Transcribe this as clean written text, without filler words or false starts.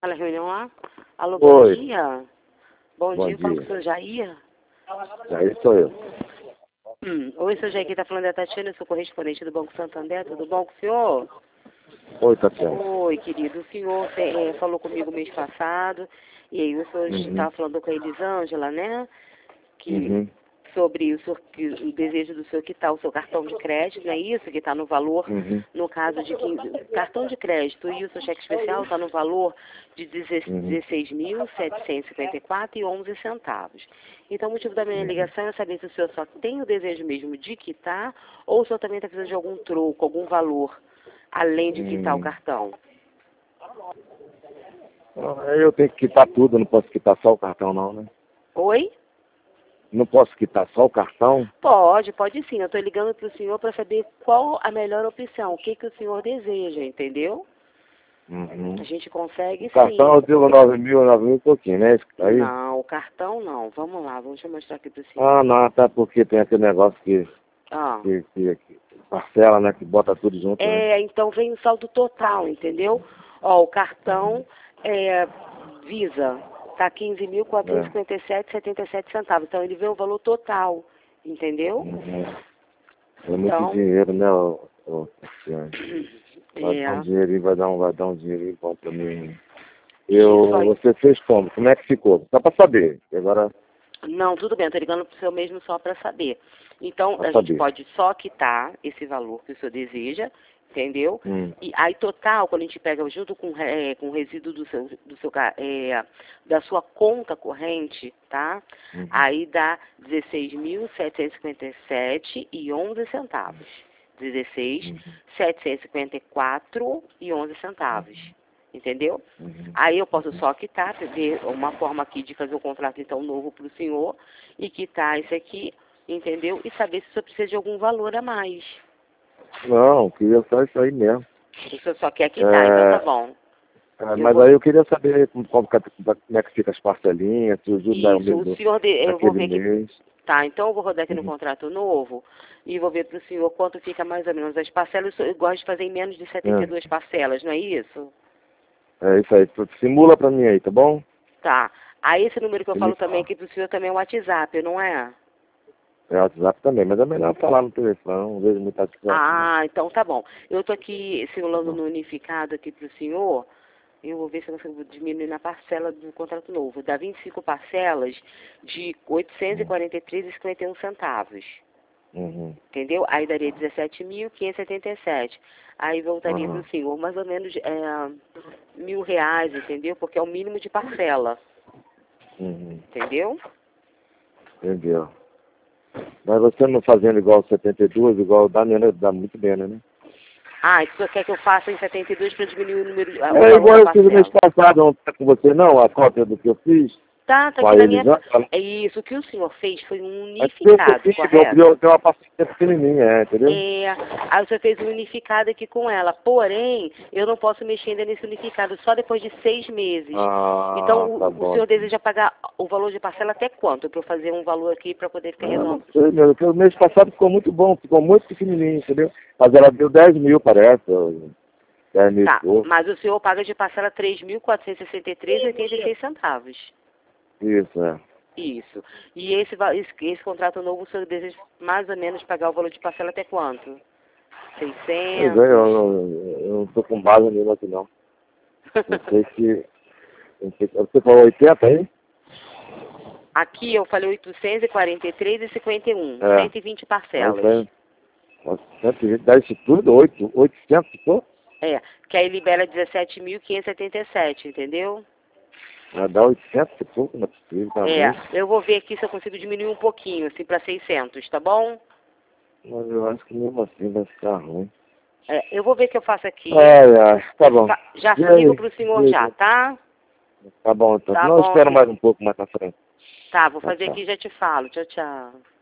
Na reunião lá? Alô, bom Oi. dia. Bom dia, fala com o senhor Jair. Jair sou eu. Oi, senhor Jair, quem está falando é a Tatiana, eu sou correspondente do Banco Santander, tudo bom com o senhor? Oi, Tatiana. Oi, querido, o senhor falou comigo mês passado, e aí o senhor estava falando com a Elisângela, né? Que sobre o desejo do senhor quitar o seu cartão de crédito, não é isso? Que está no valor, no caso de 15, cartão de crédito e o seu cheque especial está no valor de 16.754,11 centavos. Então, o motivo da minha ligação é saber se o senhor só tem o desejo mesmo de quitar ou o senhor também está precisando de algum troco, algum valor, além de quitar o cartão. Eu tenho que quitar tudo, não posso quitar só o cartão não, né? Oi? Não posso quitar só o cartão? Pode sim. Eu estou ligando para o senhor para saber qual a melhor opção, o que o senhor deseja, entendeu? A gente consegue o cartão sim. eu devo 9 mil e pouquinho, né? Aí? Não, o cartão não. Vamos lá, vamos mostrar aqui para o senhor. Ah, não, tá porque tem aquele negócio que parcela, né? Que bota tudo junto, né? Então vem o saldo total, entendeu? Ó, o cartão Visa tá 15.457,77 centavos. Então ele vê o valor total, entendeu? É muito Então, dinheiro, né, Tatiana? Vai dar um dinheirinho bom pra mim. Você fez como? Como é que ficou? Só pra saber. Agora... Não, tudo bem, eu tô ligando pro senhor mesmo só para saber. Então, a gente pode só quitar esse valor que o senhor deseja, entendeu? E aí, total, quando a gente pega junto com o resíduo da sua conta corrente, tá? Aí dá 16.757,11 centavos. 16.754,11 centavos. Entendeu? Aí eu posso só quitar, ver uma forma aqui de fazer um contrato então novo para o senhor e quitar isso aqui, entendeu? E saber se o senhor precisa de algum valor a mais. Não, queria só isso aí mesmo. O senhor só quer quitar, então tá bom. Mas aí eu queria saber como é que fica as parcelinhas, se o juros dá o mesmo eu vou ver aqui. mês. Tá, então eu vou rodar aqui no contrato novo e vou ver para o senhor quanto fica mais ou menos as parcelas. Eu gosto de fazer em menos de 72 parcelas, não é isso? É isso aí, simula pra mim aí, tá bom? Tá. Aí esse número que eu falo também aqui pro senhor também é o WhatsApp, não é? É o WhatsApp também, mas é melhor falar no telefone, não vejo muita WhatsApp. Então tá bom. Eu tô aqui simulando no unificado aqui pro senhor. Eu vou ver se eu consigo diminuir na parcela do contrato novo. Dá 25 parcelas de R$ 843,51 centavos. Entendeu? Aí daria 17.577. Aí voltaria para o senhor mais ou menos R$ 1.000, entendeu? Porque é o mínimo de parcela. Entendeu? Entendeu. Mas você não fazendo igual 72, igual dá muito bem, né? Ah, e o senhor quer que eu faça em 72 para diminuir o número de igual eu fiz no mês passado, não tá com você não, a cópia do que eu fiz? Tá aqui na minha... É isso, o que o senhor fez foi um unificado, correto? Eu uma parceria pequenininha, entendeu? Aí o senhor fez um unificado aqui com ela, porém, eu não posso mexer ainda nesse unificado, só depois de 6 meses. Então, o senhor deseja pagar o valor de parcela até quanto? Para eu fazer um valor aqui para poder ficar resolvido? Não sei, porque o mês passado ficou muito bom, ficou muito pequenininho, entendeu? Mas ela deu 10 mil, parece, 10 mil. Tá, mas o senhor paga de parcela R$ 3.463,86 centavos. Isso, Isso. E esse contrato novo, o senhor deseja mais ou menos pagar o valor de parcela até quanto? 600? Eu não estou com base nenhuma aqui, não. Não sei se... Você falou 80 aí? Aqui eu falei 843,51. 120 parcelas. 120, dá isso tudo? 800 ficou? Que aí libera 17.577, entendeu? Dá 800 e pouco, não é possível, tá bom? Eu vou ver aqui se eu consigo diminuir um pouquinho, assim, para 600, tá bom? Mas eu acho que mesmo assim vai ficar ruim. Eu vou ver o que eu faço aqui. Tá bom. Já ligo pro senhor já, tá? Tá bom, então. Tá Não, bom, espero mais um pouco mais pra frente. Tá, vou fazer aqui e já te falo. Tchau, tchau.